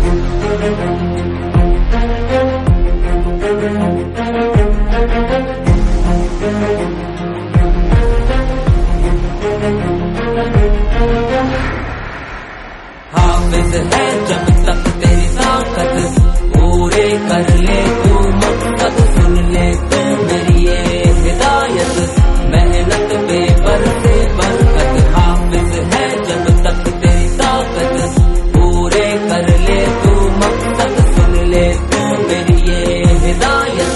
हाफिज है जब तक तेरी ताकत, पूरे कर ले तू मकसद, सुन ले तू मेरी ये हिदायत, मेहनत पेपर से बरकत। हाफिज है जब तक तेरी ताकत, पूरे कर ले तू मकसद, सुन ले तू मेरी ये हिदायत,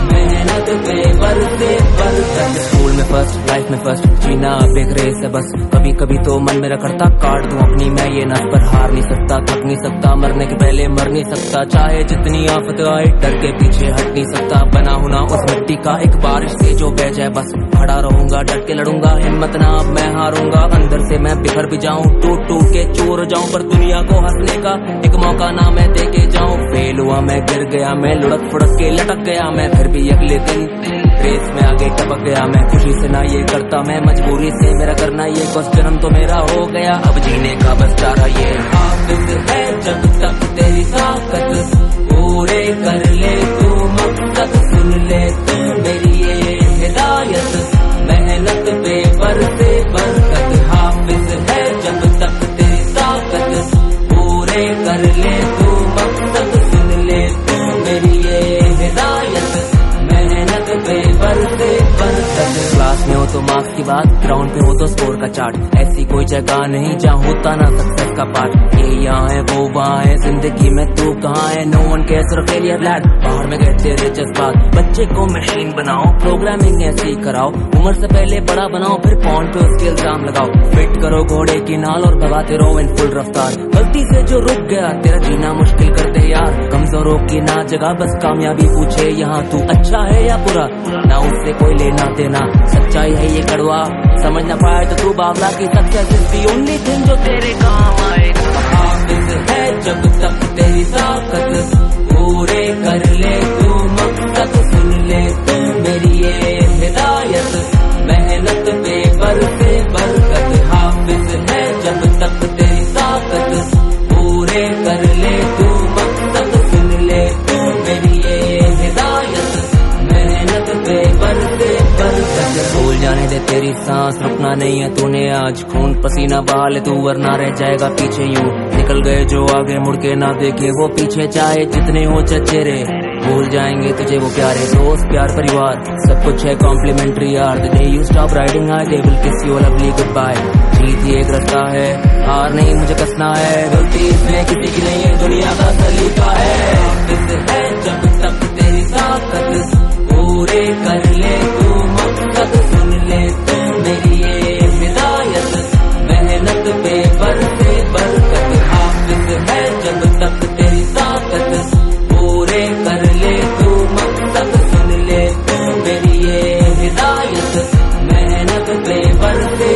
मेहनत पेपर से बरकत। स्कूल में फर्स्ट, लाइफ में फर्स्ट, जीना अब एक रेस है बस। कभी कभी तो मन मेरा करता काट दूं अपनी मैं ये नस, पर हार नहीं सकता, थक नहीं सकता, मरने के पहले मर नहीं सकता। चाहे जितनी आफत आए डर के पीछे हट नहीं सकता। बना हूं ना उस मिट्टी का एक बारिश से जो बह जाए बस। खड़ा रहूंगा, डट के लड़ूंगा, हिम्मत ना अब मैं हारूंगा। अंदर से मैं बिखर भी जाऊं, टूट टूट के चूर जाऊं, पर दुनिया को हंसने का एक मौका ना मैं दे के जाऊं। फेल हुआ मैं, गिर गया मैं, लुढ़क फुड़क के लटक गया मैं, फिर भी अगले दिन रेस में आगे टपक गया मैं। खुशी से ना ये करता मैं, मजबूरी से मेरा करना ये, कुछ जन्म तो मेरा हो गया, अब जीने का बस चारा ये। हाफिज है जब तक तेरी ताकत, पूरे कर ले तू मकसद, सुन ले तू मेरी ये हिदायत, मेहनत पेपर से बरकत। हाफिज है जब तक तेरी ताकत, पूरे कर ले तू मकसद, सुन ले तू मेरी ये हिदायत, मेहनत पेपर से बरकत। क्लास में हो तो मार्क्स की बात, ग्राउंड पे हो तो स्कोर का चार्ट। ऐसी कोई जगह नहीं जहाँ होता ना सक्सेस का पार्ट। ये यहाँ है वो वहाँ है, जिंदगी में तू कहाँ है, no one cares for failure lad. बाहर में गए तेरे जज्बात, बच्चे को मशीन बनाओ, प्रोग्रामिंग ऐसी कराओ, उम्र से पहले बड़ा बनाओ, फिर पॉइंट पे उसके इल्जाम लगाओ। फिट करो घोड़े की नाल और भगाते रहो इन फुल रफ्तार। गलती से जो रुक गया तेरा जीना मुश्किल कर दे यार। कमजोरों की ना जगह, बस कामयाबी पूछे यहाँ तू अच्छा है या बुरा, ना उससे कोई लेना देना। सच्चाई है ये कड़वा, समझ ना पाए तो तू बावला की success is the only thing जो तेरे काम आए। हाफिज है जब तक तेरी ताकत, पूरे कर ले तू मकसद, सुन ले तू मेरी ये हिदायत, मेहनत पेपर से बरकत। हाफिज है जब तक तेरी ताकत, पूरे कर ले तू मकसद, सुन ले तू मेरी ये हिदायत, मेहनत पेपर से बरकत। भूल जाने दे तेरी सांस, रुकना नहीं है तूने आज। खून पसीना बहा ले तू, वरना रह जाएगा पीछे यूं। निकल गए जो आगे, मुड़ के ना देखे वो पीछे, चाहे जितने हो चचेरे, भूल जाएंगे तुझे वो प्यारे दोस्त, प्यार परिवार सब कुछ है कॉम्प्लीमेंट्री यार। The day you stop riding I, they will kiss you lovely goodbye. जीत ही एक रास्ता है, हार नहीं मुझे कसना है, गलती इसमें किसी की नहीं है, दुनिया का सलीका है। हाफिज है जब तक तेरी ताकत, पूरे कर ले तू मकसद, सुन ले तू मेरी ये हिदायत, मेहनत पेपर से बरकत। हाफिज है जब तक तेरी ताकत, पूरे कर ले तू मकसद, सुन ले तू मेरी ये हिदायत, मेहनत पेपर से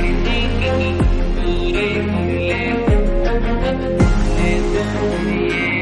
बरकत।